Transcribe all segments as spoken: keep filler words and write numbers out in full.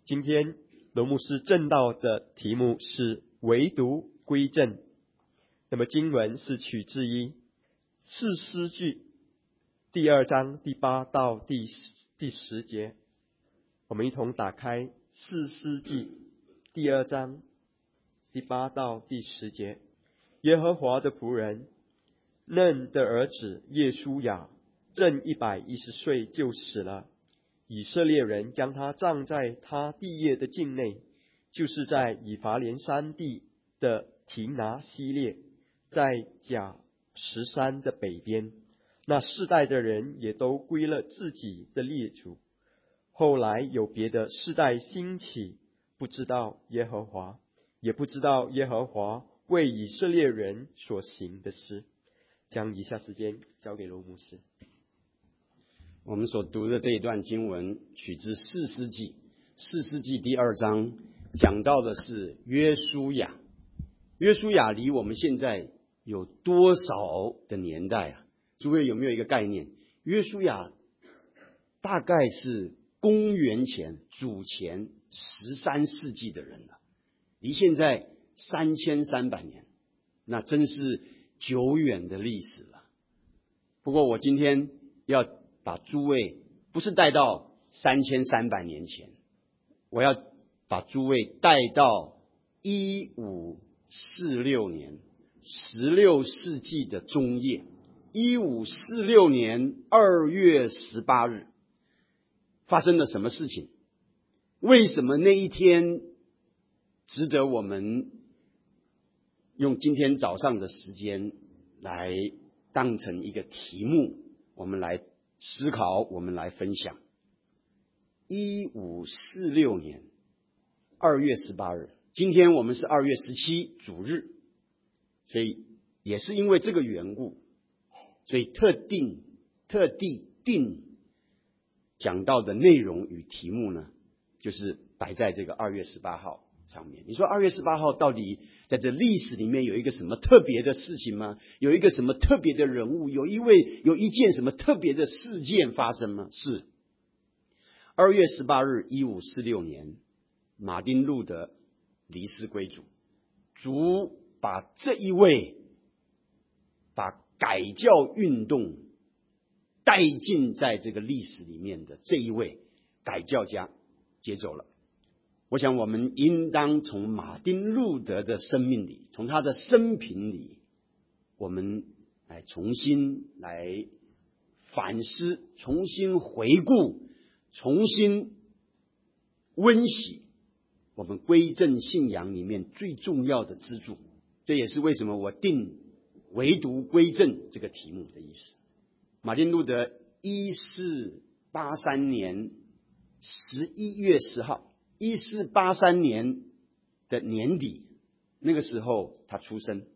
今天罗牧师正道的题目是唯独归正。那么经文是取自于士师记第二章第八到第第十节。我们一同打开士师记第二章第八到第十节。耶和华的仆人嫩的儿子耶书亚正一百一十岁就死了。以色列人将他葬在他地业的境内，就是在以法莲山地的提拿西列，在甲十山的北边。那世代的人也都归了自己的列祖。后来有别的世代兴起，不知道耶和华，也不知道耶和华为以色列人所行的事。将以下时间交给罗牧师。 我们所读的这一段经文取自士师记，士师记第二章讲到的是约书亚。约书亚离我们现在有多少的年代啊？诸位有没有一个概念？约书亚大概是公元前主前十三世纪的人了，离现在三千三百年，那真是久远的历史了。不过我今天要把诸位不是带到三千三百年前，我要把诸位带到一五四六年，十六世纪的中叶。一五四六年二月十八日发生了什么事情？为什么那一天值得我们用今天早上的时间来当成一个题目，我们来思考，我们来分享。一五四六年二月十八日，今天我们是二月十七主日，所以也是因为这个缘故，所以特定特地定讲到的内容与题目呢，就是摆在这个二月十八号上面。你说二月十八号到底在这历史里面有一个什么特别的事情吗？有一个什么特别的人物？有一位有一件什么特别的事件发生吗？是二月十八日一五四六年，马丁路德离世归主，主把这一位把改教运动带进在这个历史里面的这一位改教家接走了。我想我们应当从马丁路德的生命里，从他的生平里，我们来重新来反思，重新回顾，重新温习我们归正信仰里面最重要的支柱。这也是为什么我定唯独归正这个题目的意思。马丁路德一四八三年十一月十号，一四八三年的年底，那个时候他出生。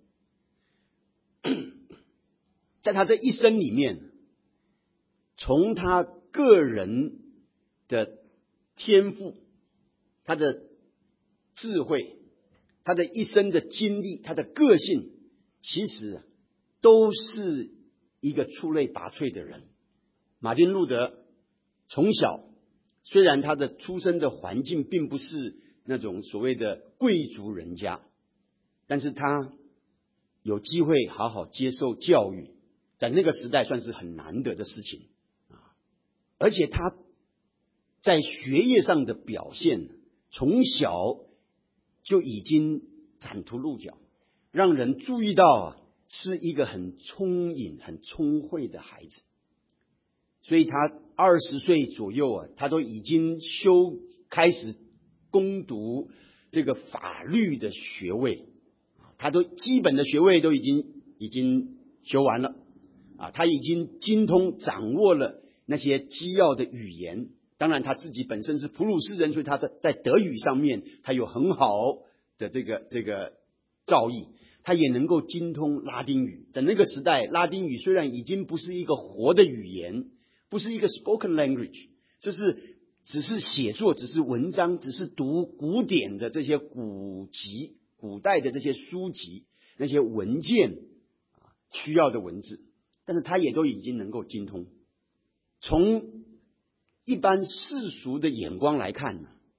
在他这一生里面，从他个人的天赋，他的智慧，他的一生的经历，他的个性，其实都是一个出类拔萃的人。马丁路德从小，虽然他的出生的环境并不是那种所谓的贵族人家，但是他有机会好好接受教育，在那个时代算是很难得的事情。而且他在学业上的表现，从小就已经崭途露角，让人注意到啊，是一个很聪颖、很聪慧的孩子。所以他二十岁左右啊，他都已经修开始攻读这个法律的学位，他都基本的学位都已经已经修完了啊，他已经精通掌握了那些基要的语言。当然他自己本身是普鲁士人，所以他的在德语上面他有很好的这个这个造诣，他也能够精通拉丁语。在那个时代，拉丁语虽然已经不是一个活的语言，不是一个 spoken language， 就是只是写作，只是文章，只是读古典的这些古籍、古代的这些书籍、那些文件需要的文字，但是他也都已经能够精通。从一般世俗的眼光来看呢，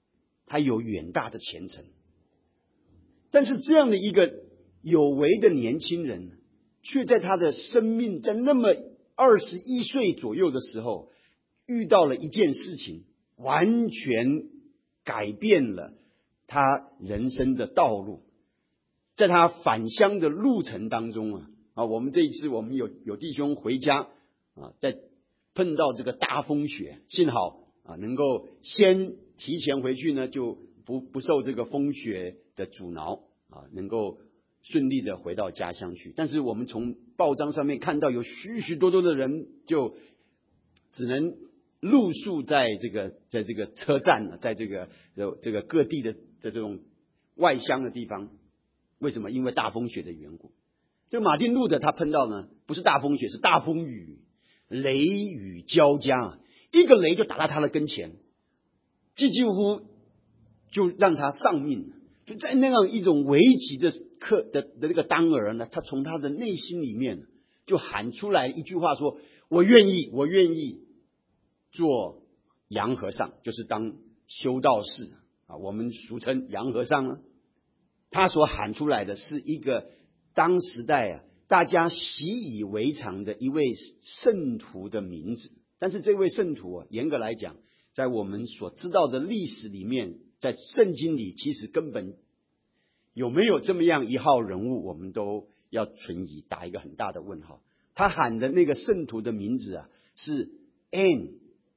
他有远大的前程。但是这样的一个有为的年轻人，却在他的生命在那么二十一岁左右的时候，遇到了一件事情，完全改变了他人生的道路。在他返乡的路程当中啊，啊，我们这一次我们有有弟兄回家啊，在碰到这个大风雪，幸好啊能够先提前回去呢，就不不受这个风雪的阻挠啊，能够顺利的回到家乡去。但是我们从报章上面看到有许许多多的人就只能露宿在这个在这个车站呢，在这个这个各地的的这种外乡的地方。为什么？因为大风雪的缘故。这个马丁路德他碰到呢，不是大风雪，是大风雨，雷雨交加，一个雷就打到他的跟前，几几乎就让他丧命。就在那样一种危急的刻的的那个当儿呢，他从他的内心里面就喊出来一句话说：我愿意，我愿意做洋和尚，就是当修道士啊，我们俗称洋和尚呢。他所喊出来的是一个当时代啊大家习以为常的一位圣徒的名字。但是这位圣徒啊，严格来讲，在我们所知道的历史里面，在圣经里其实根本有没有这么样一号人物，我们都要存疑，打一个很大的问号。他喊的那个圣徒的名字啊，是 Anne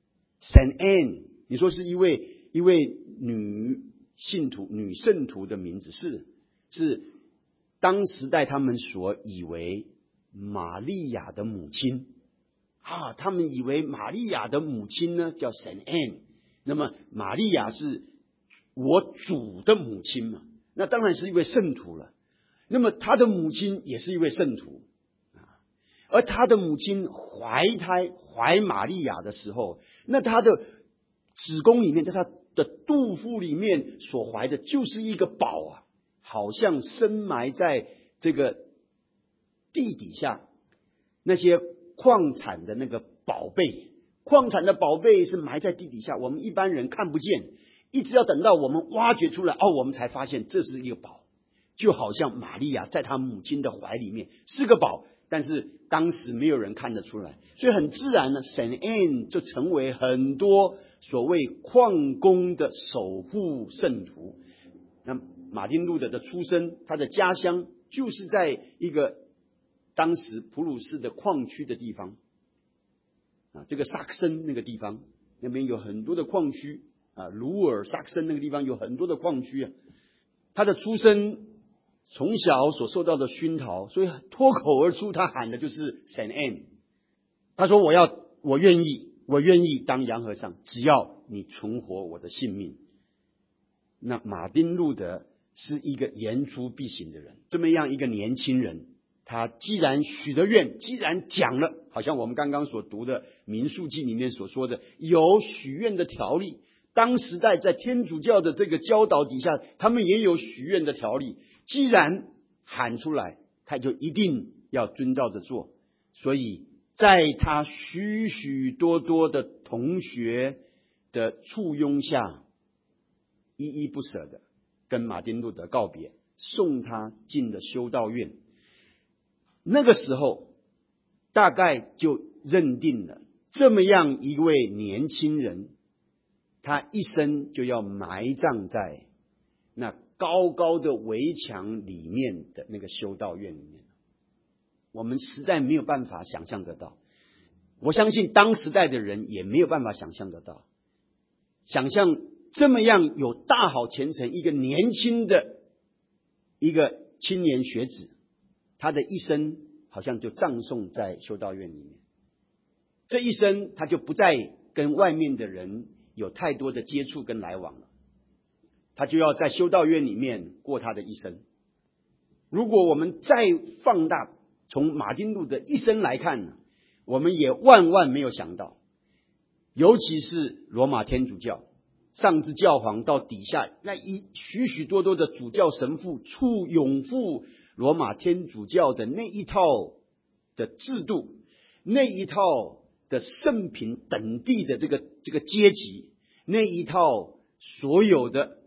Saint Anne。你说是一位一位女信徒、女圣徒的名字，是是当时代他们所以为玛利亚的母亲啊，他们以为玛利亚的母亲呢叫 Saint Anne， 那么玛利亚是我主的母亲嘛，那当然是一位圣徒了。那么他的母亲也是一位圣徒啊，而他的母亲怀胎怀玛利亚的时候，那他的子宫里面，在他的肚腹里面所怀的就是一个宝啊，好像深埋在这个地底下那些矿产的那个宝贝。矿产的宝贝是埋在地底下，我们一般人看不见，一直要等到我们挖掘出来，哦，我们才发现这是一个宝。就好像玛利亚在她母亲的怀里面是个宝，但是当时没有人看得出来，所以很自然呢 Saint Anne 就成为很多所谓矿工的守护圣徒。那马丁路德的出生，他的家乡就是在一个当时普鲁士的矿区的地方啊，这个萨克森那个地方那边有很多的矿区啊，鲁尔萨克森那个地方有很多的矿区啊。他的出生从小所受到的熏陶，所以脱口而出他喊的就是 Saint Anne。 他说我要我愿意我愿意当洋和尚，只要你存活我的性命。那马丁路德是一个言出必行的人，这么样一个年轻人，他既然许了愿，既然讲了，好像我们刚刚所读的民数记里面所说的有许愿的条例，当时代在天主教的这个教导底下，他们也有许愿的条例，既然喊出来，他就一定要遵照着做。所以在他许许多多的同学的簇拥下，依依不舍的跟马丁路德告别，送他进了修道院。那个时候大概就认定了这么样一位年轻人，他一生就要埋葬在那高高的围墙里面的那个修道院里面。我们实在没有办法想象得到，我相信当时代的人也没有办法想象得到，想象这么样有大好前程一个年轻的一个青年学子，他的一生好像就葬送在修道院里面。这一生他就不再跟外面的人有太多的接触跟来往了，他就要在修道院里面过他的一生。如果我们再放大从马丁路德一生来看呢，我们也万万没有想到，尤其是罗马天主教上至教皇到底下那一许许多多的主教神父处拥护罗马天主教的那一套的制度，那一套的圣品等地的这个这个阶级，那一套所有的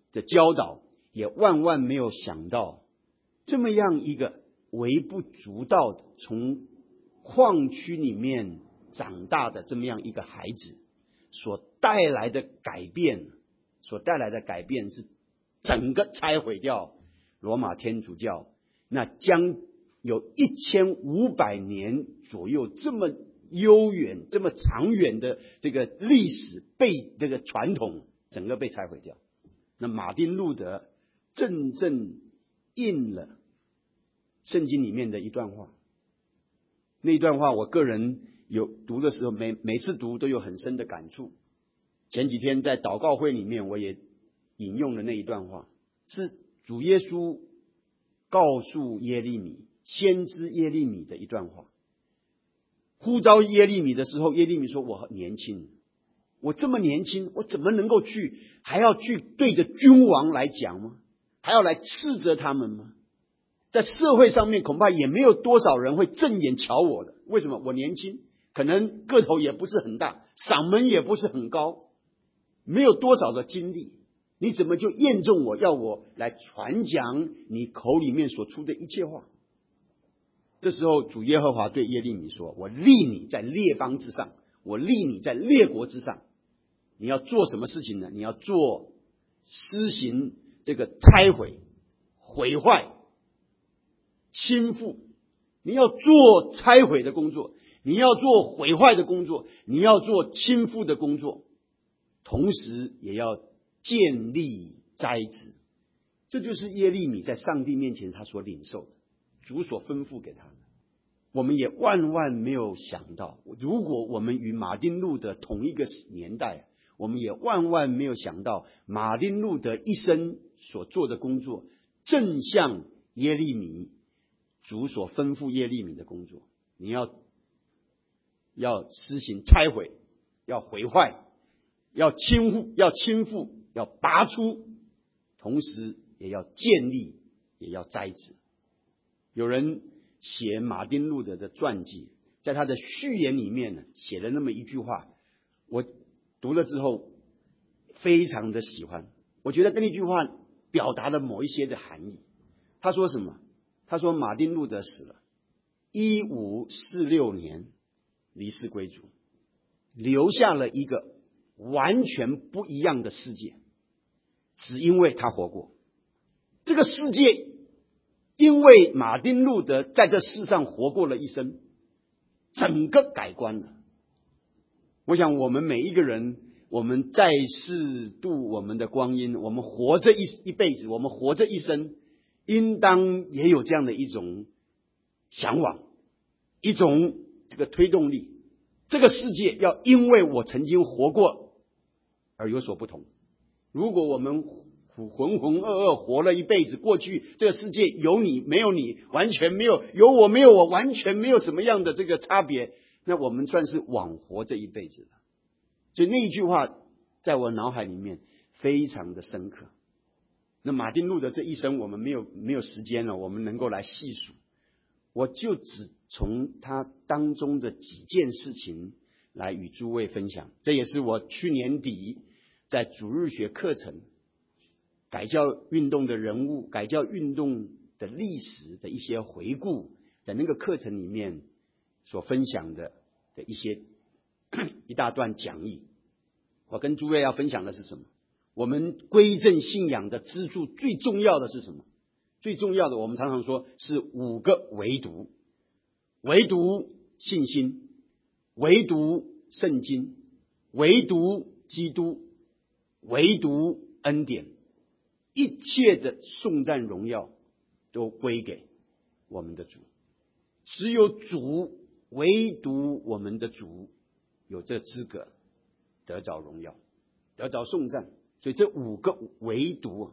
的教导，也万万没有想到，这么样一个微不足道的从矿区里面长大的这么样一个孩子，所带来的改变，所带来的改变是整个拆毁掉罗马天主教那将有一千五百年左右这么悠远、这么长远的这个历史被这个传统整个被拆毁掉。那马丁路德真正应了圣经里面的一段话，那一段话我个人有读的时候，每每次读都有很深的感触。前几天在祷告会里面，我也引用了那一段话，是主耶稣告诉耶利米，先知耶利米的一段话。呼召耶利米的时候，耶利米说：“我年轻，我这么年轻，我怎么能够去还要去对着君王来讲吗？还要来斥责他们吗？在社会上面恐怕也没有多少人会正眼瞧我的。为什么？我年轻，可能个头也不是很大，嗓门也不是很高，没有多少的经历。你怎么就验中我，要我来传讲你口里面所出的一切话？”这时候主耶和华对耶利米说：“我立你在列邦之上，我立你在列国之上。你要做什么事情呢？你要做施行这个拆毁、毁坏、倾覆。你要做拆毁的工作，你要做毁坏的工作，你要做倾覆的工作，同时也要建立栽植。”这就是耶利米在上帝面前他所领受的，主所吩咐给他的。我们也万万没有想到，如果我们与马丁路德同一个年代，我们也万万没有想到，马丁路德一生所做的工作，正像耶利米主所吩咐耶利米的工作。你要要施行拆毁，要毁坏，要倾覆，要倾覆，要拔出，同时也要建立，也要栽植。有人写马丁路德的传记，在他的序言里面呢，写了那么一句话，我读了之后非常的喜欢。我觉得那句话表达了某一些的含义。他说什么？他说马丁路德死了，一五四六年离世归主，留下了一个完全不一样的世界，只因为他活过。这个世界因为马丁路德在这世上活过了一生，整个改观了。我想我们每一个人，我们在世度我们的光阴，我们活这一一辈子，我们活这一生，应当也有这样的一种向往，一种这个推动力。这个世界要因为我曾经活过而有所不同。如果我们浑浑噩噩活了一辈子，过去这个世界有你没有你，完全没有，有我没有我，完全没有什么样的这个差别，那我们算是枉活这一辈子了。所以那一句话在我脑海里面非常的深刻。那马丁路德这一生我们没有没有时间了，我们能够来细数，我就只从他当中的几件事情来与诸位分享。这也是我去年底在主日学课程改教运动的人物、改教运动的历史的一些回顾，在那个课程里面所分享的的一些一大段讲义。我跟诸位要分享的是什么？我们归正信仰的支柱最重要的是什么？最重要的，我们常常说是五个唯独：唯独信心，唯独圣经，唯独基督，唯独恩典。一切的颂赞荣耀都归给我们的主，只有主，唯独我们的主有这资格得着荣耀，得着颂赞。所以这五个唯独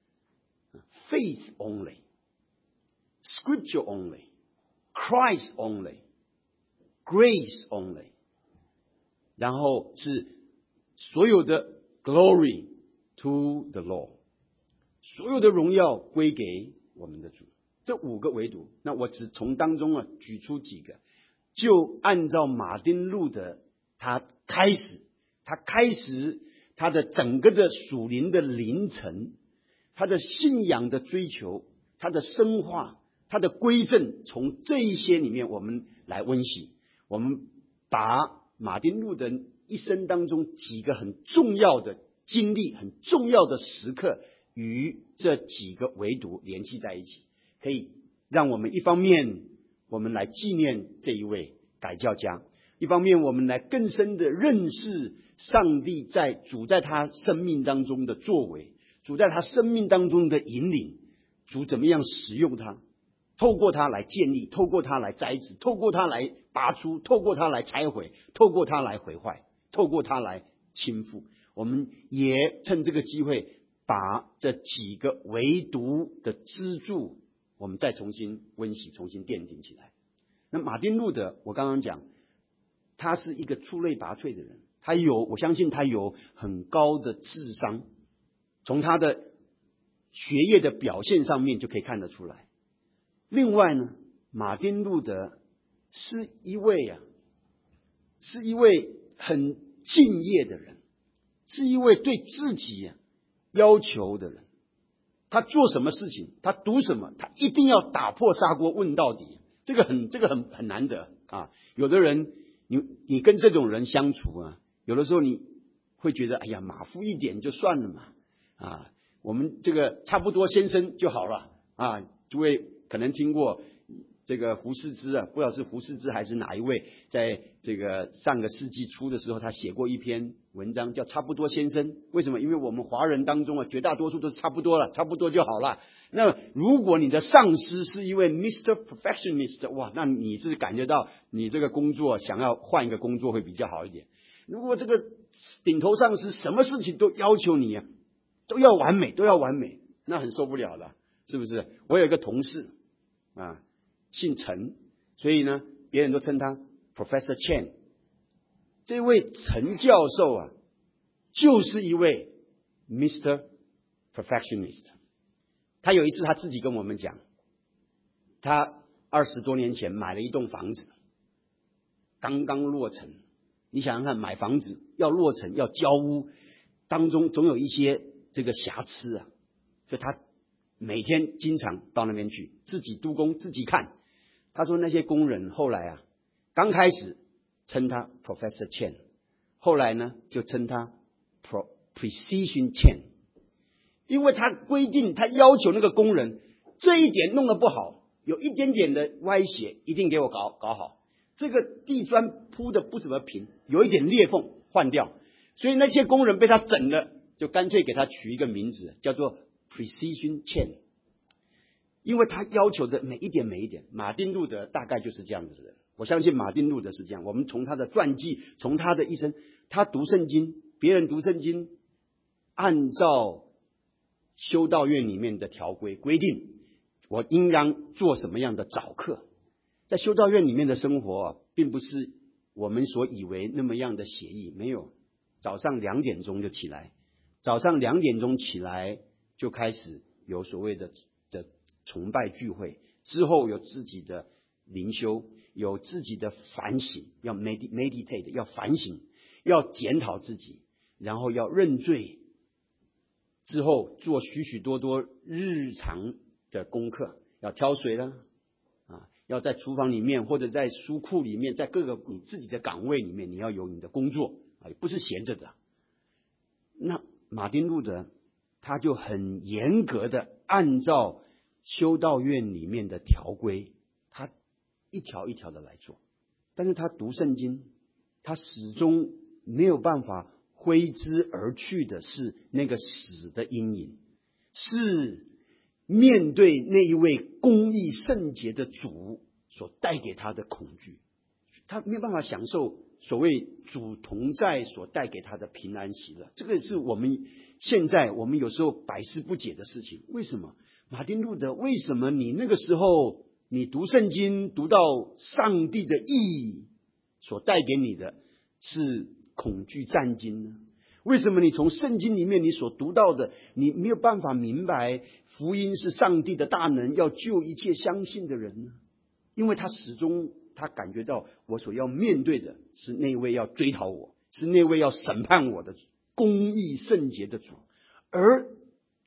，faith only, scripture only, Christ only, grace only， 然后是所有的 glory to the Lord。所有的荣耀归给我们的主，这五个唯独。那我只从当中啊举出几个，就按照马丁路德他开始，他开始他的整个的属灵的凌晨他的信仰的追求，他的深化，他的归正，从这一些里面我们来温习。我们把马丁路德一生当中几个很重要的经历、很重要的时刻与这几个维度联系在一起，可以让我们一方面我们来纪念这一位改教家，一方面我们来更深的认识上帝在主在他生命当中的作为，主在他生命当中的引领，主怎么样使用他，透过他来建立，透过他来栽植，透过他来拔出，透过他来拆毁，透过他来毁坏，透过他来倾覆。我们也趁这个机会把这几个唯独的支柱我们再重新温习，重新奠定起来。那马丁路德我刚刚讲，他是一个出类拔萃的人，他有我相信他有很高的智商，从他的学业的表现上面就可以看得出来。另外呢，马丁路德是一位啊，是一位很敬业的人，是一位对自己、啊、要求的人。他做什么事情，他读什么，他一定要打破砂锅问到底。这个很这个很很难得啊！有的人，你你跟这种人相处啊，有的时候你会觉得，哎呀，马虎一点就算了嘛，啊，我们这个差不多先生就好了啊。诸位可能听过这个胡适之啊，不知道是胡适之还是哪一位，在这个上个世纪初的时候，他写过一篇文章叫《差不多先生》。为什么？因为我们华人当中啊，绝大多数都是差不多了，差不多就好了。那如果你的上司是一位 Mister Perfectionist， 哇，那你是感觉到你这个工作想要换一个工作会比较好一点。如果这个顶头上司什么事情都要求你啊，都要完美，都要完美，那很受不了了，是不是？我有一个同事啊，姓陈，所以呢，别人都称他 Professor Chen。这位陈教授啊，就是一位 Mister Perfectionist。他有一次他自己跟我们讲，他二十多年前买了一栋房子，刚刚落成。你想想看，买房子要落成要交屋，当中总有一些这个瑕疵啊，所以他每天经常到那边去，自己督工，自己看。他说那些工人后来啊，刚开始称他 Professor Chen， 后来呢就称他 Pro Precision Chen， 因为他规定，他要求那个工人这一点弄得不好，有一点点的歪斜，一定给我搞搞好。这个地砖铺的不怎么平，有一点裂缝，换掉。所以那些工人被他整了，就干脆给他取一个名字，叫做 Precision Chen。因为他要求的每一点每一点，马丁路德大概就是这样子的人。我相信马丁路德是这样。我们从他的传记，从他的一生，他读圣经，别人读圣经，按照修道院里面的条规规定，我应当做什么样的早课。在修道院里面的生活啊，并不是我们所以为那么样的写意，没有。早上两点钟就起来，早上两点钟起来就开始有所谓的的崇拜聚会，之后有自己的灵修，有自己的反省，要 meditate， 要反省，要检讨自己，然后要认罪，之后做许许多多日常的功课，要挑水了啊，要在厨房里面或者在书库里面，在各个你自己的岗位里面，你要有你的工作啊，不是闲着的。那马丁路德他就很严格的按照修道院里面的条规，他一条一条的来做。但是他读圣经，他始终没有办法挥之而去的是那个死的阴影，是面对那一位公义圣洁的主所带给他的恐惧。他没有办法享受所谓主同在所带给他的平安喜乐。这个是我们现在我们有时候百思不解的事情。为什么马丁路德，为什么你那个时候你读圣经读到上帝的意所带给你的是恐惧战惊呢？为什么你从圣经里面你所读到的，你没有办法明白福音是上帝的大能，要救一切相信的人呢？因为他始终他感觉到我所要面对的是那位要追讨我，是那位要审判我的公义圣洁的主。而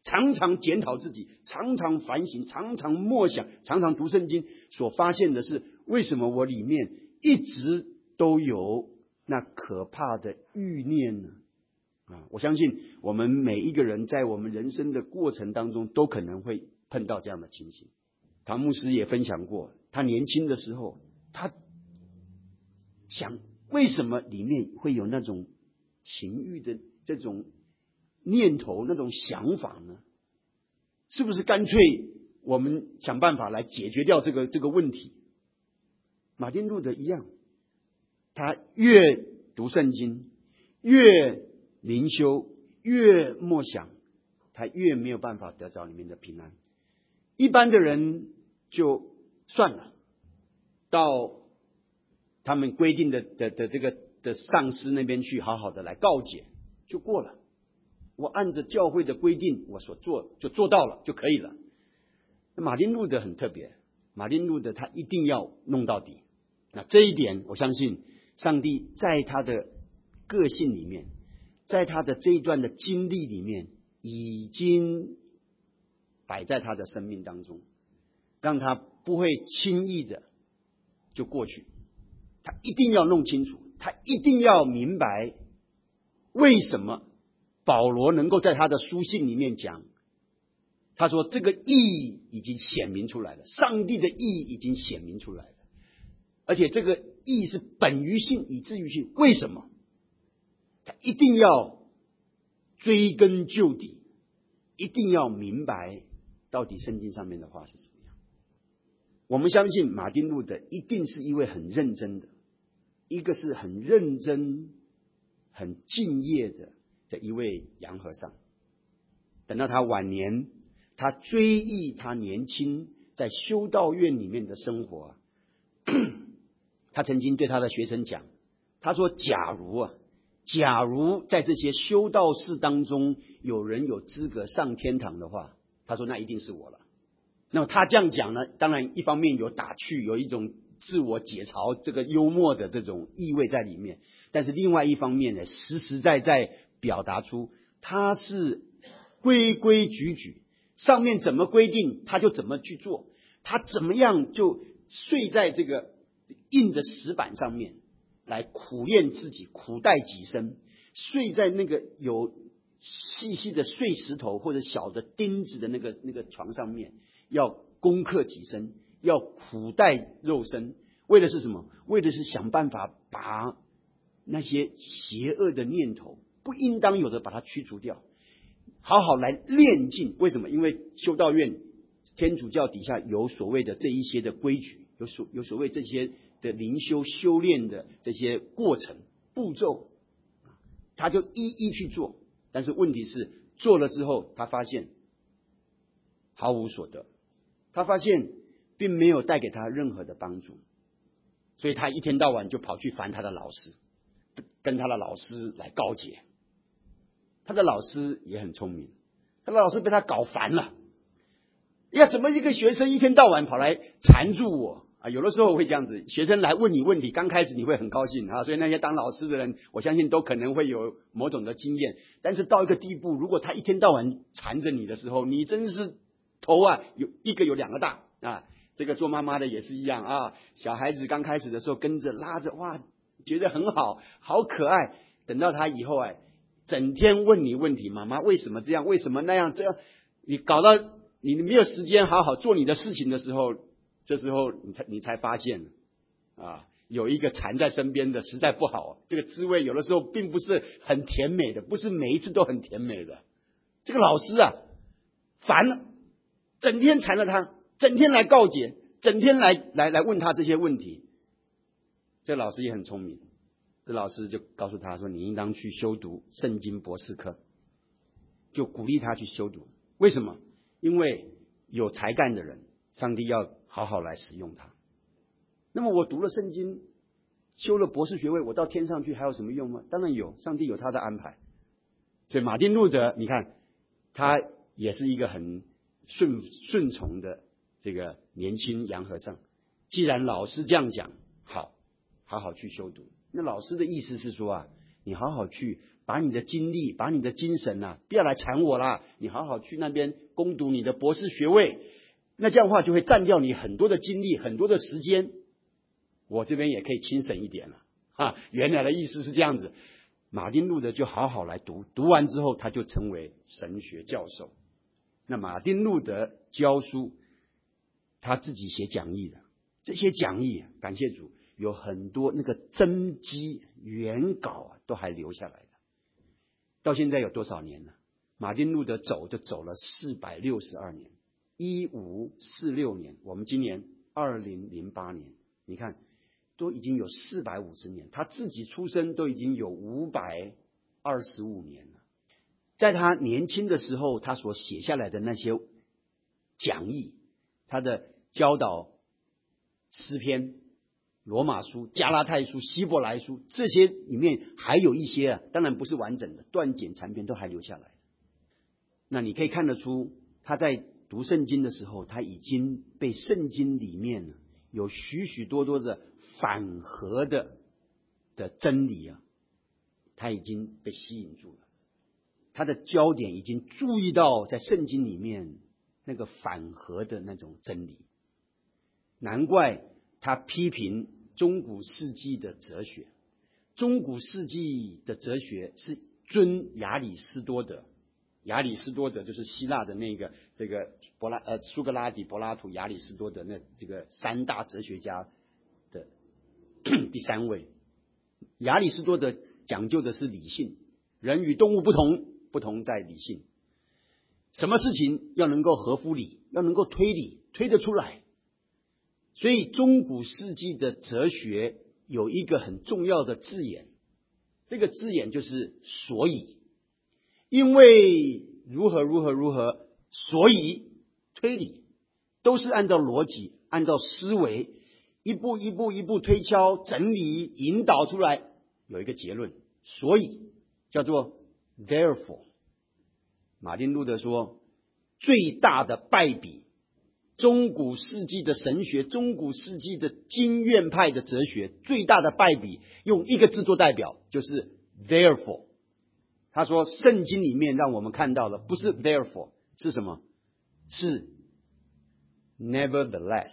常常检讨自己，常常反省，常常默想，常常读圣经，所发现的是，为什么我里面一直都有那可怕的欲念呢？啊，我相信我们每一个人在我们人生的过程当中，都可能会碰到这样的情形。唐牧师也分享过，他年轻的时候，他想为什么里面会有那种情欲的这种念头、那种想法呢？是不是干脆我们想办法来解决掉这个这个问题？马丁路德一样，他越读圣经，越灵修，越默想，他越没有办法得着里面的平安。一般的人就算了，到他们规定的的的这个的上司那边去，好好的来告解就过了。我按着教会的规定，我所做就做到了就可以了。那马丁路德很特别，马丁路德他一定要弄到底。那这一点，我相信上帝在他的个性里面，在他的这一段的经历里面，已经摆在他的生命当中，让他不会轻易的就过去。他一定要弄清楚，他一定要明白为什么保罗能够在他的书信里面讲，他说这个义已经显明出来了，上帝的义已经显明出来了，而且这个义是本于信以至于信。为什么？他一定要追根究底，一定要明白到底圣经上面的话是什么样。我们相信马丁路德一定是一位很认真的，一个是很认真很敬业的的一位洋和尚。等到他晚年，他追忆他年轻在修道院里面的生活，他曾经对他的学生讲，他说假如啊假如在这些修道士当中有人有资格上天堂的话，他说那一定是我了。那么他这样讲呢，当然一方面有打趣，有一种自我解嘲这个幽默的这种意味在里面，但是另外一方面呢，实实在在表达出他是规规矩矩，上面怎么规定他就怎么去做，他怎么样就睡在这个硬的石板上面来苦练自己，苦待己身，睡在那个有细细的碎石头或者小的钉子的那个那个床上面，要攻克己身，要苦待肉身，为的是什么？为的是想办法把那些邪恶的念头不应当有的把它驱除掉，好好来练尽。为什么？因为修道院天主教底下有所谓的这一些的规矩，有所有所谓这些的灵修修炼的这些过程步骤，他就一一去做。但是问题是做了之后，他发现毫无所得，他发现并没有带给他任何的帮助，所以他一天到晚就跑去烦他的老师，跟他的老师来告解。他的老师也很聪明，他的老师被他搞烦了。呀，怎么一个学生一天到晚跑来缠住我啊？有的时候会这样子，学生来问你问题，刚开始你会很高兴啊，所以那些当老师的人，我相信都可能会有某种的经验。但是到一个地步，如果他一天到晚缠着你的时候，你真是头啊有一个有两个大啊。这个做妈妈的也是一样啊，小孩子刚开始的时候跟着拉着，哇，觉得很好，好可爱。等到他以后哎，整天问你问题，妈妈为什么这样，为什么那样，这样你搞到你没有时间好好做你的事情的时候，这时候你才你才发现啊，有一个缠在身边的实在不好，这个滋味有的时候并不是很甜美的，不是每一次都很甜美的。这个老师啊烦了，整天缠着他，整天来告解，整天来来来问他这些问题。这老师也很聪明，这老师就告诉他说，你应当去修读圣经博士课，就鼓励他去修读。为什么？因为有才干的人，上帝要好好来使用他。那么我读了圣经，修了博士学位，我到天上去还有什么用吗？当然有，上帝有他的安排。所以马丁路德，你看他也是一个很顺顺从的这个年轻洋和尚。既然老师这样讲，好，好好去修读。那老师的意思是说啊，你好好去把你的精力，把你的精神啊，不要来缠我啦，你好好去那边攻读你的博士学位，那这样的话就会占掉你很多的精力，很多的时间，我这边也可以轻省一点了啊。原来的意思是这样子，马丁路德就好好来读，读完之后他就成为神学教授。那马丁路德教书，他自己写讲义的，这些讲义感谢主有很多那个真迹原稿啊，都还留下来的。到现在有多少年了？马丁路德走就走了四百六十二年，一五四六年，我们今年二零零八年，你看都已经有四百五十年，他自己出生都已经有五百二十五年了。在他年轻的时候，他所写下来的那些讲义，他的教导诗篇、罗马书、加拉太书、希伯来书，这些里面还有一些啊，当然不是完整的，断简残篇都还留下来。那你可以看得出，他在读圣经的时候，他已经被圣经里面有许许多多的反合的的真理啊，他已经被吸引住了。他的焦点已经注意到在圣经里面那个反合的那种真理，难怪他批评中古世纪的哲学。中古世纪的哲学是尊亚里士多德，亚里士多德就是希腊的那个这个柏拉呃苏格拉底、柏拉图、亚里士多德那这个三大哲学家的第三位。亚里士多德讲究的是理性，人与动物不同，不同在理性。什么事情要能够合乎理，要能够推理，推得出来。所以中古世纪的哲学有一个很重要的字眼，这个字眼就是所以。因为如何如何如何，所以推理都是按照逻辑，按照思维，一步一步一步推敲、整理、引导出来，有一个结论。所以叫做 therefore。马丁路德说，最大的败笔，中古世纪的神学，中古世纪的经院派的哲学最大的败笔，用一个字做代表，就是 therefore。他说圣经里面让我们看到的不是 therefore， 是什么？是 nevertheless。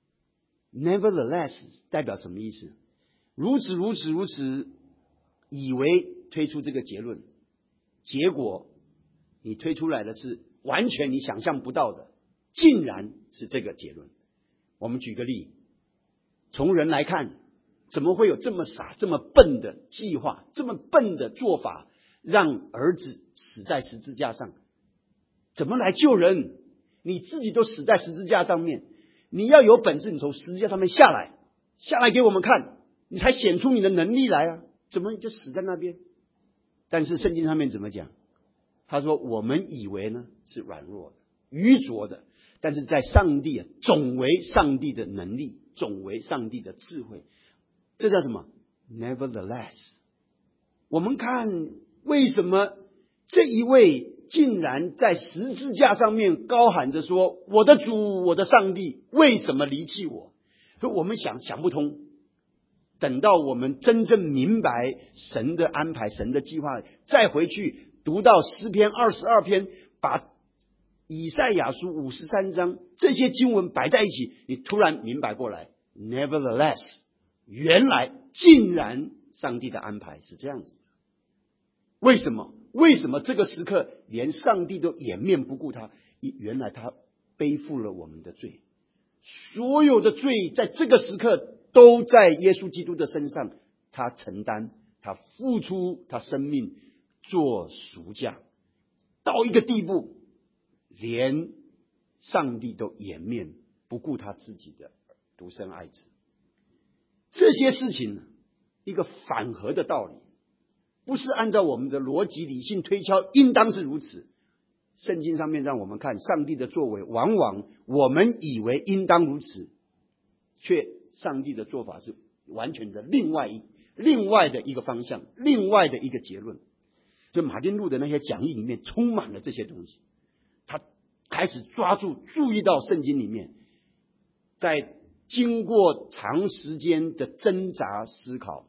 nevertheless 代表什么意思？如此如此如此，以为推出这个结论，结果你推出来的是完全你想象不到的，竟然是这个结论。我们举个例，从人来看，怎么会有这么傻这么笨的计划，这么笨的做法，让儿子死在十字架上？怎么来救人？你自己都死在十字架上面，你要有本事，你从十字架上面下来，下来给我们看，你才显出你的能力来啊！怎么你就死在那边？但是圣经上面怎么讲？他说我们以为呢是软弱的、愚拙的，但是在上帝啊，总为上帝的能力，总为上帝的智慧。这叫什么？ Nevertheless。 我们看为什么这一位竟然在十字架上面高喊着说，我的主，我的上帝，为什么离弃我？所以我们想想不通。等到我们真正明白神的安排，神的计划，再回去读到诗篇二十二篇，把以赛亚书五十三章这些经文摆在一起，你突然明白过来， Nevertheless， 原来竟然上帝的安排是这样子的。为什么？为什么这个时刻连上帝都掩面不顾他？原来他背负了我们的罪，所有的罪在这个时刻都在耶稣基督的身上，他承担，他付出他生命做赎价，到一个地步，连上帝都掩面不顾他自己的独生爱子。这些事情，一个反合的道理，不是按照我们的逻辑理性推敲，应当是如此。圣经上面让我们看上帝的作为，往往我们以为应当如此，却上帝的做法是完全的另外一另外的一个方向，另外的一个结论。就马丁路的那些讲义里面充满了这些东西，他开始抓住注意到圣经里面，在经过长时间的挣扎思考，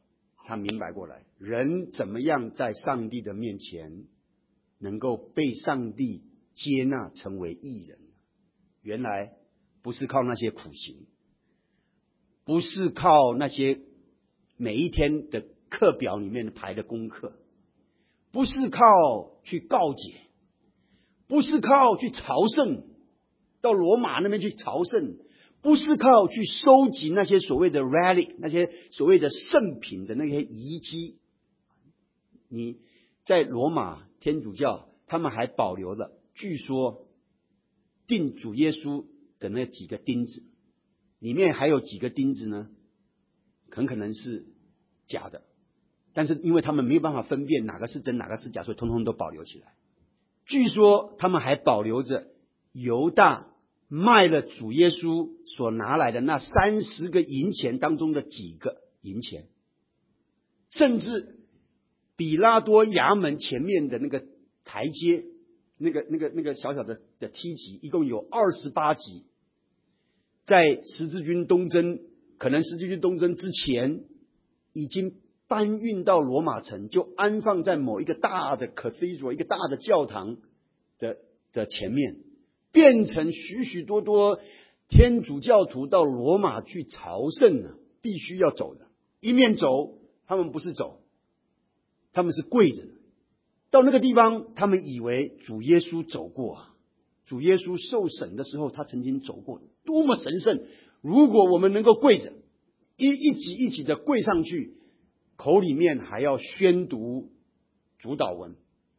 他明白过来，人怎么样在上帝的面前能够被上帝接纳成为义人。原来不是靠那些苦行，不是靠那些每一天的课表里面排的功课，不是靠去告解，不是靠去朝圣，到罗马那边去朝圣，不是靠去收集那些所谓的 relic， 那些所谓的圣品的那些遗迹。你在罗马天主教，他们还保留了，据说钉主耶稣的那几个钉子，里面还有几个钉子呢，很可能是假的，但是因为他们没有办法分辨哪个是真哪个是假，所以通通都保留起来。据说他们还保留着犹大卖了主耶稣所拿来的那三十个银钱当中的几个银钱，甚至比拉多衙门前面的那个台阶，那个那个那个小小的的梯级，一共有二十八级。在十字军东征，可能十字军东征之前，已经搬运到罗马城，就安放在某一个大的 cathedral， 一个大的教堂的的前面，变成许许多多天主教徒到罗马去朝圣呢，必须要走的。一面走，他们不是走，他们是跪着的。到那个地方，他们以为主耶稣走过啊。主耶稣受审的时候，他曾经走过，多么神圣！如果我们能够跪着，一一级一级的跪上去，口里面还要宣读主祷文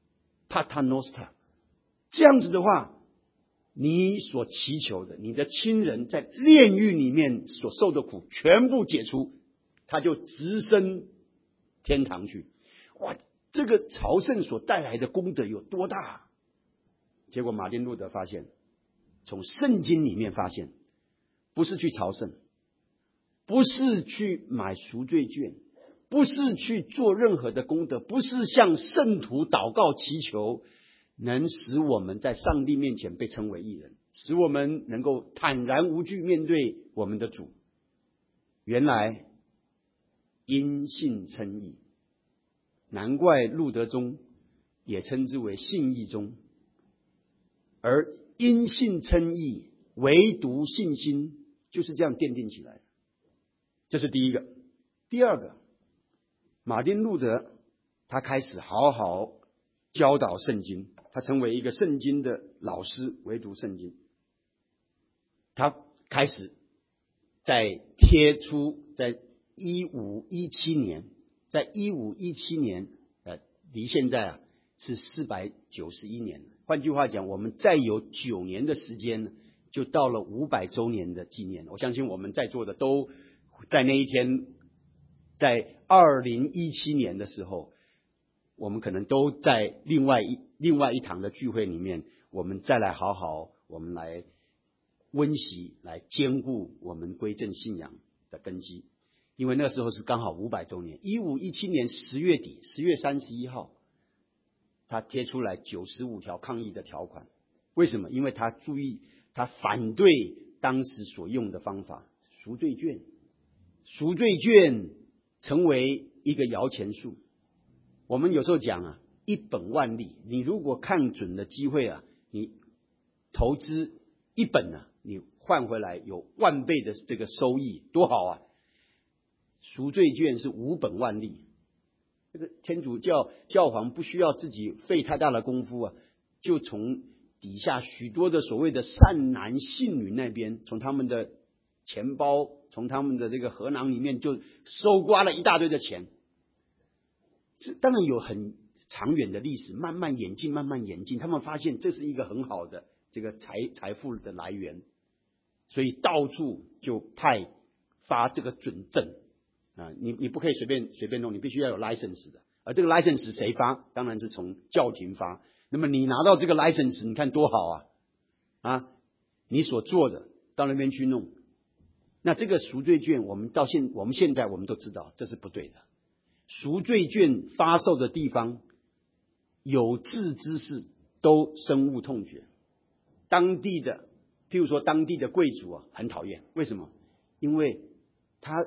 Pater Noster， 这样子的话，你所祈求的，你的亲人在炼狱里面所受的苦全部解除，他就直升天堂去。哇，这个朝圣所带来的功德有多大？结果马丁路德发现，从圣经里面发现，不是去朝圣，不是去买赎罪券，不是去做任何的功德，不是向圣徒祷告祈求，能使我们在上帝面前被称为义人，使我们能够坦然无惧面对我们的主。原来因信称义，难怪路德宗也称之为信义宗。而因信称义，唯独信心，就是这样奠定起来的。这是第一个。第二个，马丁路德他开始好好教导圣经，他成为一个圣经的老师，唯独圣经。他开始在贴出，在一五一七年，在一五一七年，呃，离现在啊是四百九十一年。换句话讲，我们再有九年的时间，就到了五百周年的纪念。我相信我们在座的都在那一天，在二零一七年的时候，我们可能都在另外一另外一堂的聚会里面，我们再来好好，我们来温习，来坚固我们归正信仰的根基。因为那时候是刚好五百周年，一五一七年十月底，十月三十一号。他贴出来九十五条抗议的条款，为什么？因为他注意，他反对当时所用的方法，赎罪券，赎罪券成为一个摇钱树。我们有时候讲啊，一本万利，你如果看准了机会啊，你投资一本啊，你换回来有万倍的这个收益，多好啊！赎罪券是五本万利。这个天主教教皇不需要自己费太大的功夫啊，就从底下许多的所谓的善男信女那边，从他们的钱包，从他们的这个荷囊里面就收刮了一大堆的钱。这当然有很长远的历史，慢慢演进，慢慢演进，他们发现这是一个很好的这个财财富的来源，所以到处就派发这个准证。啊，你你不可以随便随便弄，你必须要有 license 的。而这个 license 谁发？当然是从教廷发。那么你拿到这个 license， 你看多好啊！啊，你所做的到那边去弄，那这个赎罪券，我们到现我们现在我们都知道这是不对的。赎罪券发售的地方，有志之士都深恶痛绝。当地的，譬如说当地的贵族啊，很讨厌。为什么？因为他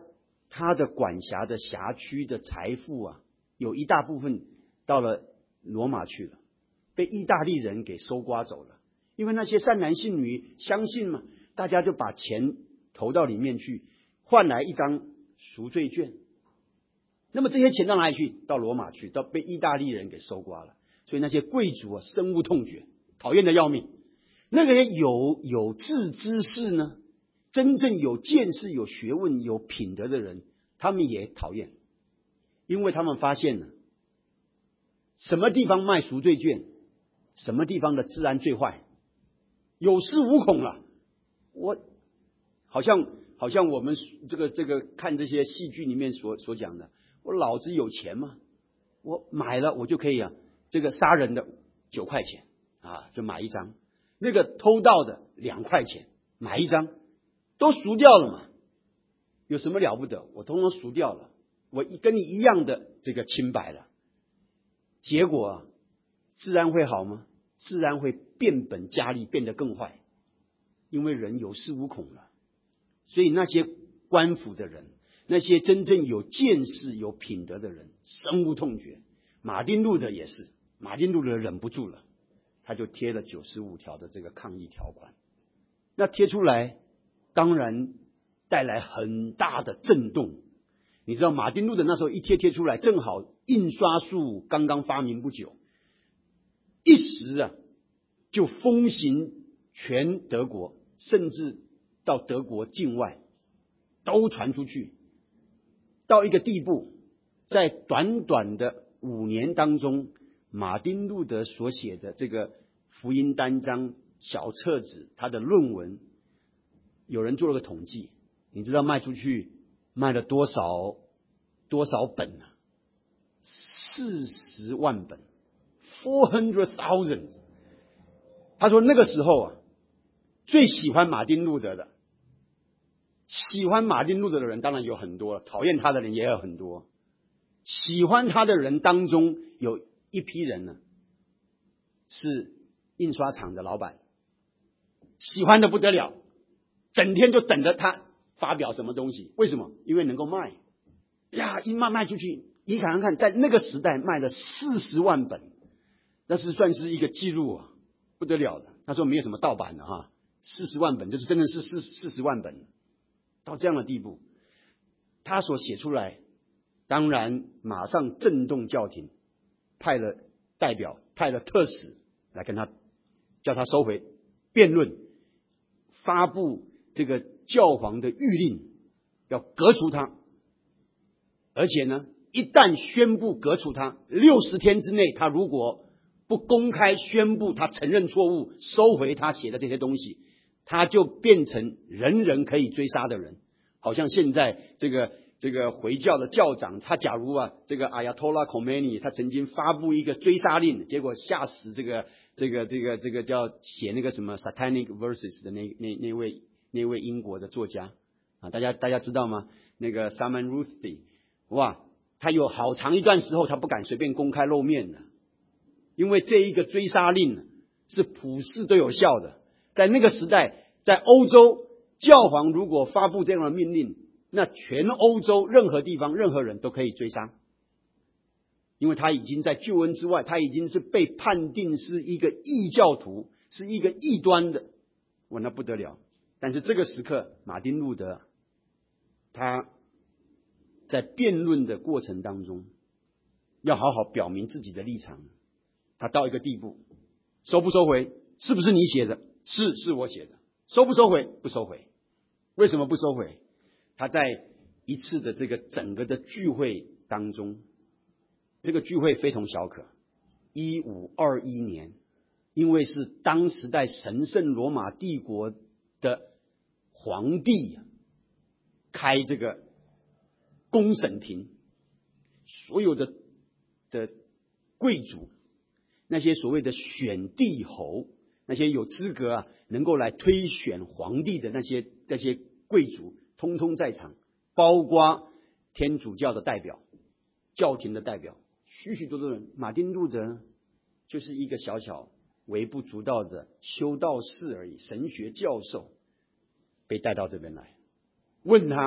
他的管辖的辖区的财富啊，有一大部分到了罗马去了，被意大利人给收刮走了。因为那些善男信女相信嘛，大家就把钱投到里面去，换来一张赎罪券。那么这些钱到哪里去？到罗马去，到被意大利人给收刮了。所以那些贵族啊，深恶痛绝，讨厌的要命。那个有有志之士呢，真正有见识、有学问、有品德的人，他们也讨厌，因为他们发现了什么地方卖赎罪券，什么地方的治安最坏，有恃无恐了。我好像好像我们这个这个看这些戏剧里面所所讲的，我老子有钱嘛，我买了我就可以啊，这个杀人的九块钱啊，就买一张。那个偷盗的两块钱买一张，都赎掉了嘛，有什么了不得？我通通赎掉了，我跟你一样的这个清白了。结果啊，治安会好吗？治安会变本加厉，变得更坏，因为人有恃无恐了。所以那些官府的人，那些真正有见识、有品德的人，深恶痛绝。马丁路德也是，马丁路德忍不住了。他就贴了九十五条的这个抗议条款，那贴出来当然带来很大的震动。你知道马丁路德那时候一贴贴出来，正好印刷术刚刚发明不久，一时啊就风行全德国，甚至到德国境外都传出去，到一个地步，在短短的五年当中，马丁路德所写的这个福音单章小册子，他的论文，有人做了个统计，你知道卖出去卖了多少多少本呢？四十万本 ，four hundred thousand。他说那个时候啊，最喜欢马丁路德的，喜欢马丁路德的人当然有很多，讨厌他的人也有很多。喜欢他的人当中有一批人呢，是印刷厂的老板，喜欢的不得了，整天就等着他发表什么东西。为什么？因为能够卖呀，一卖卖出去，你看看看，在那个时代卖了四十万本，那是算是一个记录啊，不得了的。他说没有什么盗版的哈，四十万本就是真的是四四十万本，到这样的地步，他所写出来，当然马上震动教廷，派了代表，派了特使来跟他叫他收回，辩论，发布这个教皇的谕令，要革除他。而且呢，一旦宣布革除他，六十天之内，他如果不公开宣布他承认错误，收回他写的这些东西，他就变成人人可以追杀的人。好像现在这个这个回教的教长，他假如啊，这个 Ayatollah Khomeini 他曾经发布一个追杀令，结果吓死这个这个这个这个叫写那个什么 Satanic Verses 的那那那位那位英国的作家啊，大家大家知道吗？那个 Salman Rushdie， 哇，他有好长一段时候他不敢随便公开露面的，因为这一个追杀令是普世都有效的。在那个时代，在欧洲，教皇如果发布这样的命令，那全欧洲任何地方任何人都可以追杀，因为他已经在救恩之外，他已经是被判定是一个异教徒，是一个异端的，哇，那不得了。但是这个时刻，马丁路德他在辩论的过程当中，要好好表明自己的立场。他到一个地步，收不收回？是不是你写的？是，是我写的。收不收回？不收回。为什么不收回？他在一次的这个整个的聚会当中，这个聚会非同小可。一五二一年，因为是当时代神圣罗马帝国的皇帝开这个公审庭，所有的的贵族，那些所谓的选帝侯，那些有资格啊能够来推选皇帝的那些那些贵族，通通在场，包括天主教的代表、教廷的代表，许许多多人。马丁路德就是一个小小微不足道的修道士而已，神学教授，被带到这边来，问他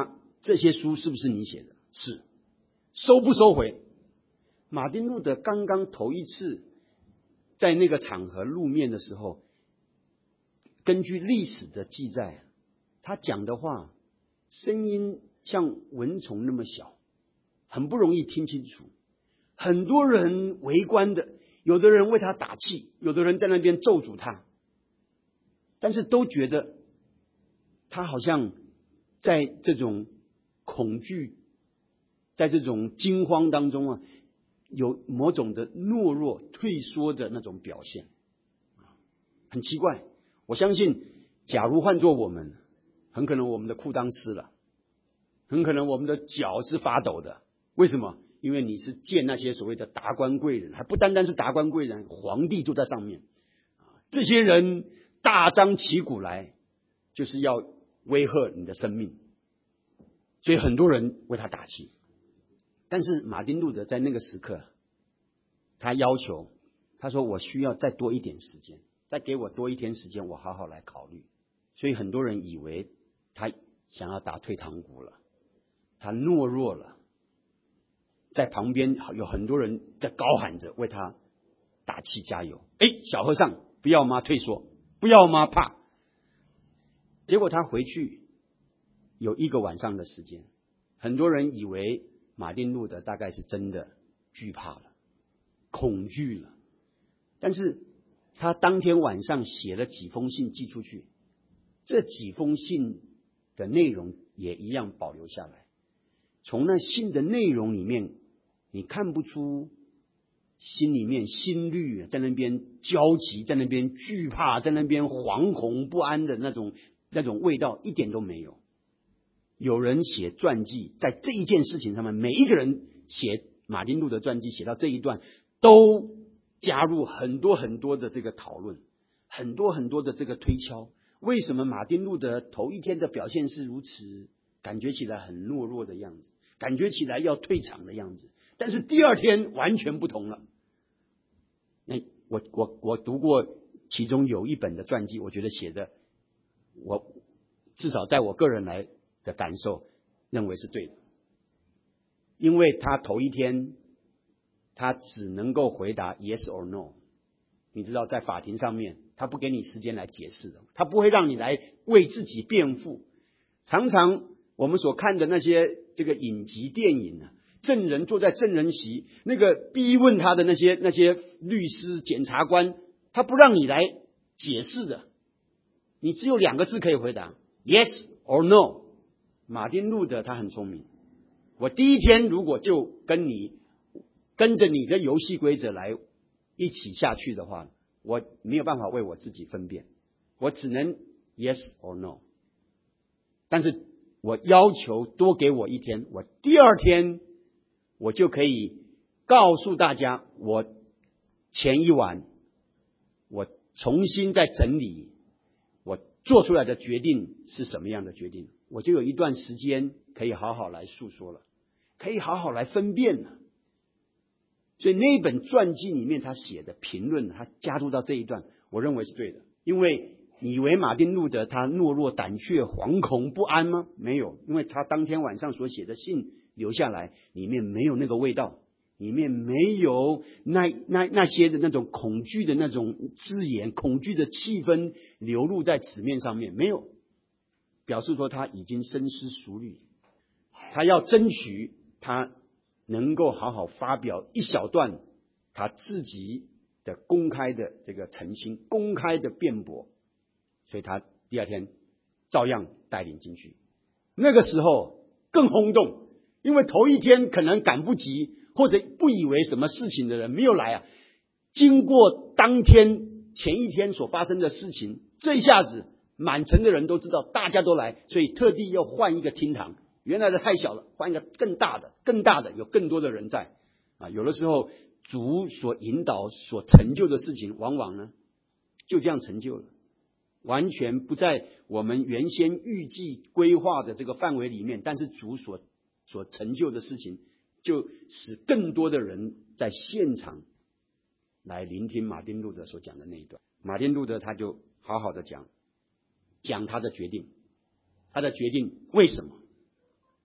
这些书是不是你写的？是。收不收回？马丁路德刚刚头一次在那个场合露面的时候，根据历史的记载，他讲的话声音像蚊虫那么小，很不容易听清楚。很多人围观的，有的人为他打气，有的人在那边咒诅他，但是都觉得他好像在这种恐惧，在这种惊慌当中啊，有某种的懦弱退缩的那种表现，很奇怪。我相信假如换做我们，很可能我们的裤裆湿了，很可能我们的脚是发抖的。为什么？因为你是见那些所谓的达官贵人，还不单单是达官贵人，皇帝就在上面，这些人大张旗鼓来，就是要威吓你的生命，所以很多人为他打气。但是马丁路德在那个时刻，他要求，他说我需要再多一点时间，再给我多一天时间，我好好来考虑。所以很多人以为他想要打退堂鼓了，他懦弱了，在旁边有很多人在高喊着为他打气加油。哎，小和尚不要吗？退缩，不要吗？怕。结果他回去有一个晚上的时间，很多人以为马丁路德大概是真的惧怕了，恐惧了，但是他当天晚上写了几封信寄出去，这几封信的内容也一样保留下来。从那信的内容里面，你看不出心里面心虑，在那边焦急，在那边惧怕，在那边惶恐不安的那种那种味道一点都没有。有人写传记，在这一件事情上面，每一个人写马丁路德传记写到这一段，都加入很多很多的这个讨论，很多很多的这个推敲。为什么马丁路德头一天的表现是如此，感觉起来很懦弱的样子，感觉起来要退场的样子，但是第二天完全不同了。那我我我读过其中有一本的传记，我觉得写的，我至少在我个人来的感受认为是对的。因为他头一天他只能够回答 yes or no， 你知道在法庭上面他不给你时间来解释的，他不会让你来为自己辩护。常常我们所看的那些这个影集电影啊，证人坐在证人席，那个逼问他的那些那些律师检察官，他不让你来解释的，你只有两个字可以回答 yes or no。 马丁路德他很聪明，我第一天如果就跟你跟着你的游戏规则来一起下去的话，我没有办法为我自己分辨，我只能 yes or no。 但是我要求多给我一天，我第二天我就可以告诉大家，我前一晚我重新再整理我做出来的决定是什么样的决定，我就有一段时间可以好好来诉说了，可以好好来分辨了。所以那本传记里面他写的评论，他加入到这一段，我认为是对的。因为你以为马丁路德他懦弱胆怯惶恐不安吗？没有，因为他当天晚上所写的信留下来，里面没有那个味道，里面没有那那那些的那种恐惧的那种字眼，恐惧的气氛流露在纸面上面，没有，表示说他已经深思熟虑，他要争取他能够好好发表一小段他自己的公开的这个澄清，公开的辩驳，所以他第二天照样带领进去。那个时候更轰动，因为头一天可能赶不及或者不以为什么事情的人没有来啊，经过当天前一天所发生的事情，这一下子满城的人都知道，大家都来，所以特地要换一个厅堂，原来的太小了，换一个更大的更大的，有更多的人在啊。有的时候主所引导所成就的事情，往往呢就这样成就了，完全不在我们原先预计规划的这个范围里面，但是主所所成就的事情，就使更多的人在现场来聆听马丁路德所讲的那一段。马丁路德他就好好的讲讲他的决定，他的决定为什么？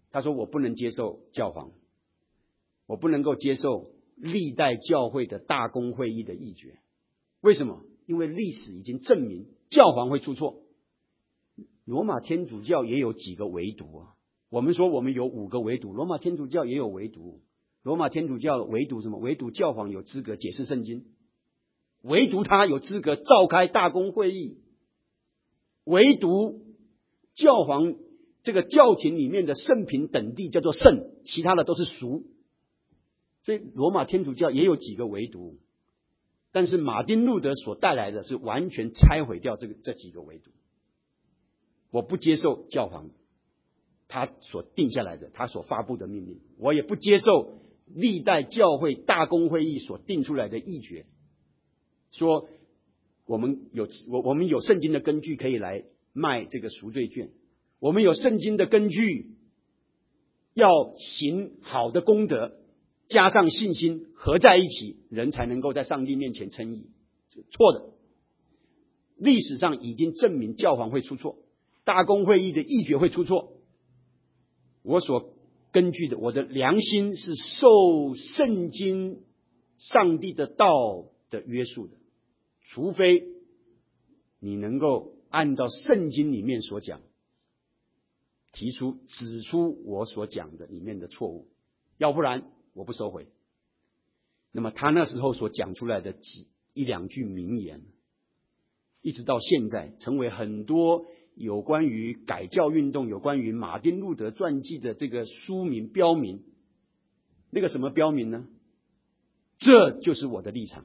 他说我不能接受教皇，我不能够接受历代教会的大公会议的议决。为什么？因为历史已经证明教皇会出错。罗马天主教也有几个唯独啊，我们说我们有五个唯独，罗马天主教也有唯独。罗马天主教唯独什么？唯独教皇有资格解释圣经，唯独他有资格召开大公会议，唯独教皇这个教廷里面的圣品等地叫做圣，其他的都是俗。所以罗马天主教也有几个唯独，但是马丁路德所带来的是完全拆毁掉这个这几个唯独。我不接受教皇他所定下来的，他所发布的命令，我也不接受历代教会大公会议所定出来的议决，说我们有我我们有圣经的根据可以来卖这个赎罪券，我们有圣经的根据要行好的功德，加上信心合在一起，人才能够在上帝面前称义。错的，历史上已经证明教皇会出错，大公会议的议决会出错。我所根据的，我的良心是受圣经上帝的道的约束的，除非你能够按照圣经里面所讲提出指出我所讲的里面的错误，要不然我不收回。那么他那时候所讲出来的几一两句名言，一直到现在成为很多有关于改教运动、有关于马丁路德传记的这个书名标明。那个什么标明呢？这就是我的立场，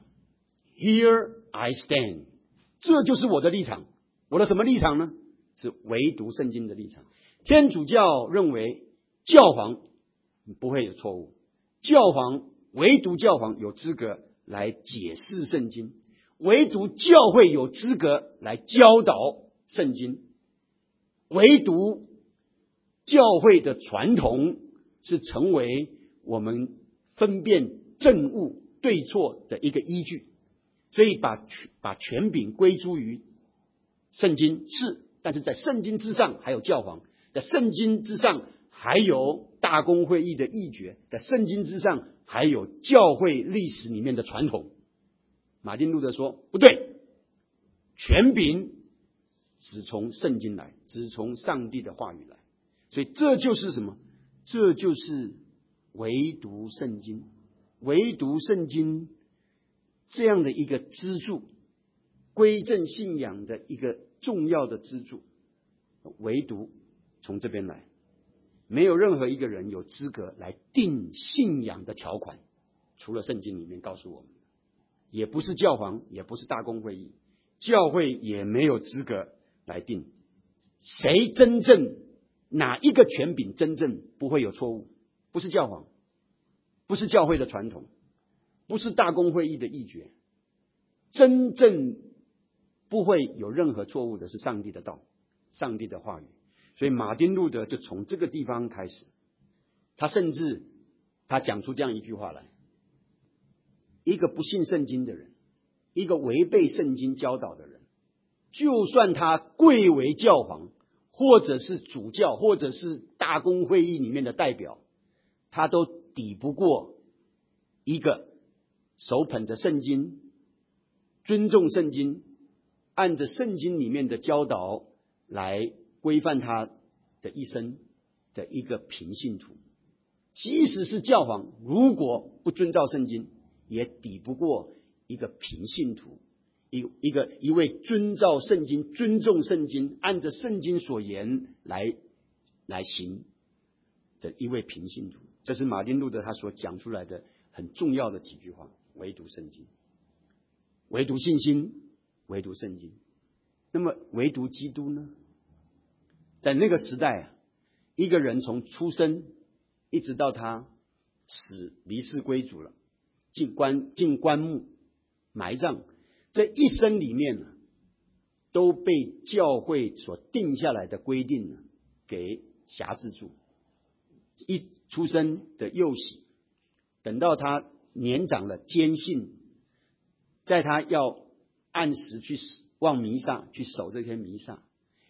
Here I stand， 这就是我的立场。我的什么立场呢？是唯独圣经的立场。天主教认为教皇不会有错误，教皇唯独教皇有资格来解释圣经，唯独教会有资格来教导圣经，唯独教会的传统是成为我们分辨正误对错的一个依据。所以把把权柄归诸于圣经是，但是在圣经之上还有教皇，在圣经之上还有大公会议的议决，在圣经之上还有教会历史里面的传统。马丁路德说不对，权柄只从圣经来，只从上帝的话语来。所以这就是什么？这就是唯独圣经，唯独圣经这样的一个支柱，归正信仰的一个重要的支柱，唯独从这边来。没有任何一个人有资格来定信仰的条款，除了圣经里面告诉我们，也不是教皇，也不是大公会议，教会也没有资格来定。谁真正哪一个权柄真正不会有错误？不是教皇，不是教会的传统，不是大公会议的议决，真正不会有任何错误的是上帝的道，上帝的话语。所以马丁路德就从这个地方开始，他甚至他讲出这样一句话来：一个不信圣经的人，一个违背圣经教导的人，就算他贵为教皇，或者是主教，或者是大公会议里面的代表，他都抵不过一个手捧着圣经，尊重圣经，按着圣经里面的教导来规范他的一生的一个平信徒。即使是教皇，如果不遵照圣经，也抵不过一个平信徒，一一个一位遵照圣经、尊重圣经、按着圣经所言来来行的一位平信徒。这是马丁路德他所讲出来的很重要的几句话：唯独圣经，唯独信心，唯独圣经。那么唯独基督呢？在那个时代啊，一个人从出生一直到他死离世归主了，进棺进棺木埋葬，这一生里面呢，都被教会所定下来的规定呢给辖制住。一出生的幼喜，等到他年长了坚信，在他要按时去望弥撒，去守这些弥撒，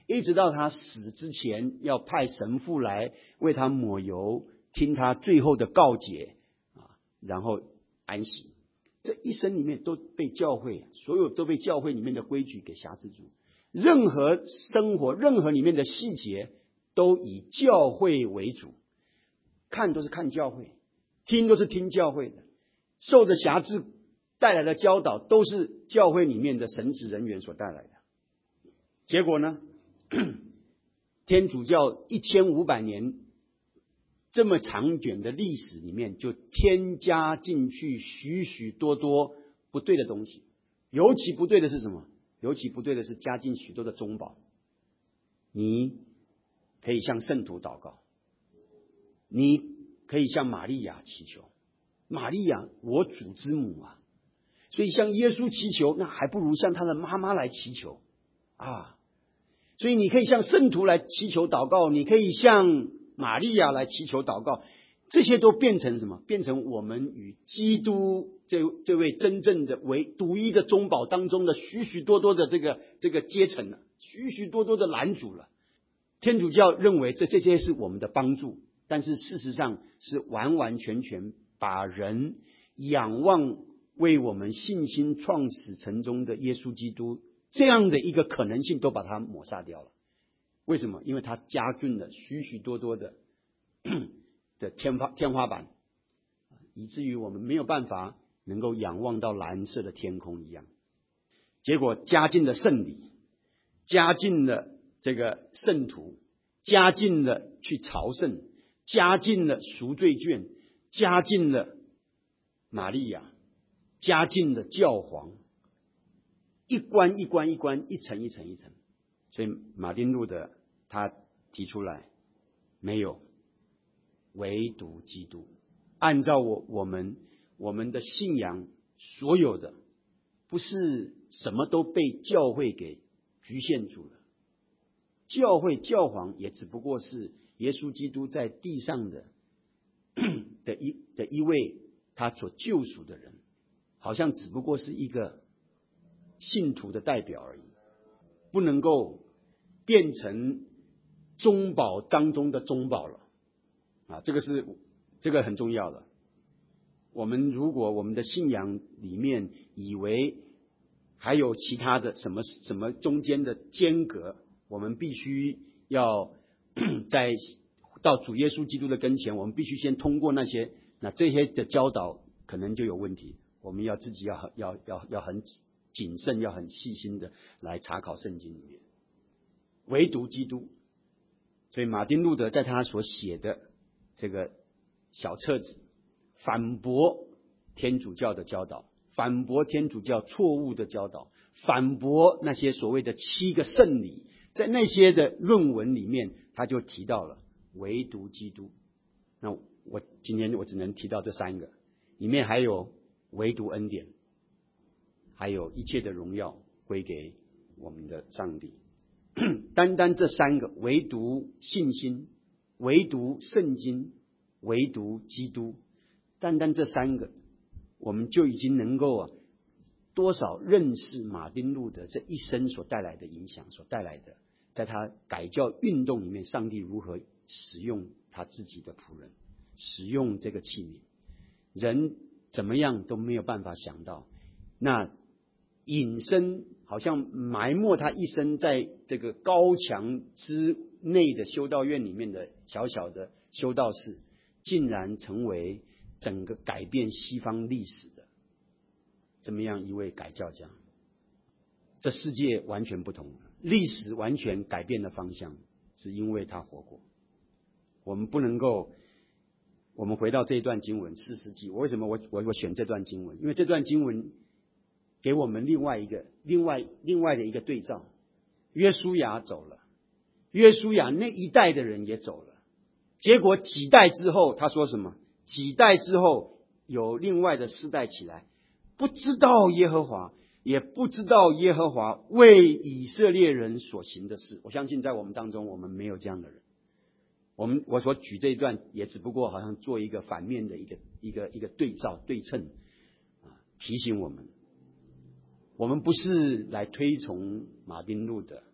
一直到他死之前，要派神父来为他抹油，听他最后的告解啊，然后安息。这一生里面都被教会，所有都被教会里面的规矩给辖制住。任何生活，任何里面的细节，都以教会为主，看都是看教会，听都是听教会的，受的辖制带来的教导，都是教会里面的神职人员所带来的。结果呢？天主教一千五百年这么长卷的历史里面，就添加进去许许多多不对的东西。尤其不对的是什么？尤其不对的是加进许多的中保。你可以向圣徒祷告，你可以向玛利亚祈求。玛利亚，我主之母啊，所以向耶稣祈求，那还不如向他的妈妈来祈求啊。所以你可以向圣徒来祈求祷告，你可以向玛利亚来祈求祷告，这些都变成什么？变成我们与基督这这位真正的为独一的中保当中的许许多多的这个这个阶层了，许许多多的拦阻了。天主教认为这这些是我们的帮助，但是事实上是完完全全把人仰望为我们信心创始成终的耶稣基督这样的一个可能性都把它抹杀掉了。为什么？因为它加峻了许许多多的的天花天花板，以至于我们没有办法能够仰望到蓝色的天空一样。结果加进了圣礼，加进了这个圣徒，加进了去朝圣，加进了赎罪券，加进了玛利亚，加进了教皇，一关一关一关，一层一层一层。所以马丁路德他提出来，没有，唯独基督。按照我我们我们的信仰，所有的不是什么都被教会给局限住了。教会教皇也只不过是耶稣基督在地上的的一的一位他所救赎的人，好像只不过是一个信徒的代表而已，不能够变成中保当中的中保了啊！这个是这个很重要的。我们如果我们的信仰里面以为还有其他的什么什么中间的间隔，我们必须要在到主耶稣基督的跟前，我们必须先通过那些，那这些的教导可能就有问题。我们要自己要要要要很谨慎，要很细心的来查考圣经里面。唯独基督，所以马丁路德在他所写的这个小册子，反驳天主教的教导，反驳天主教错误的教导，反驳那些所谓的七个圣礼，在那些的论文里面，他就提到了唯独基督。那我今天我只能提到这三个，里面还有唯独恩典，还有一切的荣耀归给我们的上帝。单单这三个，唯独信心，唯独圣经，唯独基督，单单这三个，我们就已经能够啊多少认识马丁路德这一生所带来的影响，所带来的在他改教运动里面，上帝如何使用他自己的仆人，使用这个器皿，人怎么样都没有办法想到，那隐身好像埋没他一生在这个高墙之内的修道院里面的小小的修道士，竟然成为整个改变西方历史的这么样一位改教家。这世界完全不同，历史完全改变了方向，是因为他活过。我们不能够，我们回到这一段经文四世纪，我为什么我我我选这段经文？因为这段经文给我们另外一个另外另外的一个对照。约书亚走了，约书亚那一代的人也走了，结果几代之后，他说什么？几代之后有另外的世代起来，不知道耶和华，也不知道耶和华为以色列人所行的事。我相信在我们当中，我们没有这样的人。我们我所举这一段，也只不过好像做一个反面的一个一个一个对照对称啊，提醒我们，我们不是来推崇马丁路德，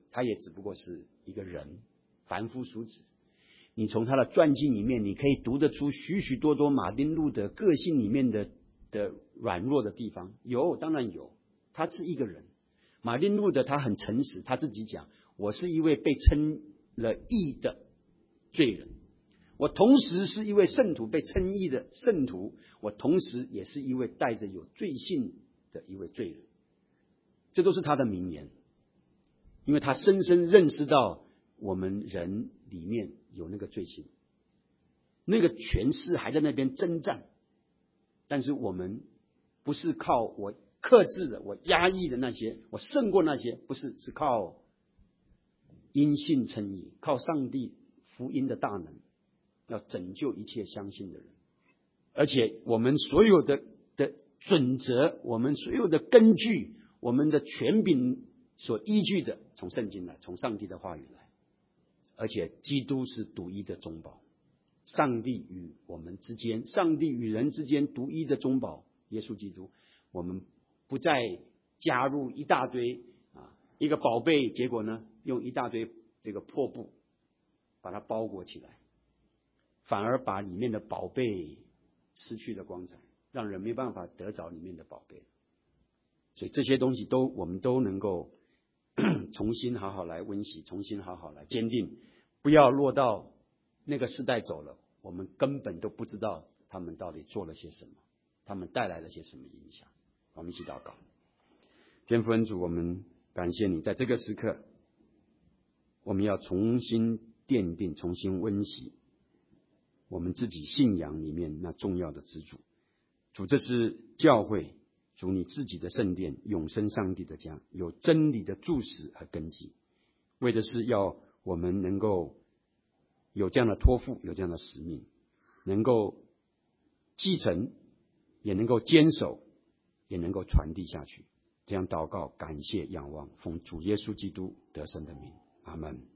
他也只不过是一个人，凡夫俗子。你从他的传记里面，你可以读得出许许多多马丁路德个性里面的的软弱的地方。有，当然有，他是一个人。马丁路德他很诚实，他自己讲，我是一位被称了义的罪人，我同时是一位圣徒，被称义的圣徒，我同时也是一位带着有罪性的一位罪人。这都是他的名言，因为他深深认识到我们人里面有那个罪性，那个权势还在那边征战，但是我们不是靠我克制的，我压抑的那些，我胜过那些，不是，是靠因信称义，靠上帝福音的大能，要拯救一切相信的人。而且我们所有的的准则，我们所有的根据，我们的权柄所依据的，从圣经来，从上帝的话语来。而且基督是独一的中保，上帝与我们之间，上帝与人之间独一的中保，耶稣基督，我们不再加入一大堆啊一个宝贝，结果呢用一大堆这个破布把它包裹起来，反而把里面的宝贝失去了光彩，让人没办法得着里面的宝贝。所以这些东西都我们都能够重新好好来温习，重新好好来坚定，不要落到那个时代走了，我们根本都不知道他们到底做了些什么，他们带来了些什么影响。我们一起祷告。天父恩主，我们感谢你，在这个时刻我们要重新奠定，重新温习我们自己信仰里面那重要的支柱。主，这是教会，主你自己的圣殿，永生上帝的家，有真理的柱石和根基，为的是要我们能够有这样的托付，有这样的使命，能够继承，也能够坚守，也能够传递下去。这样祷告，感谢仰望，奉主耶稣基督得胜的名，阿们。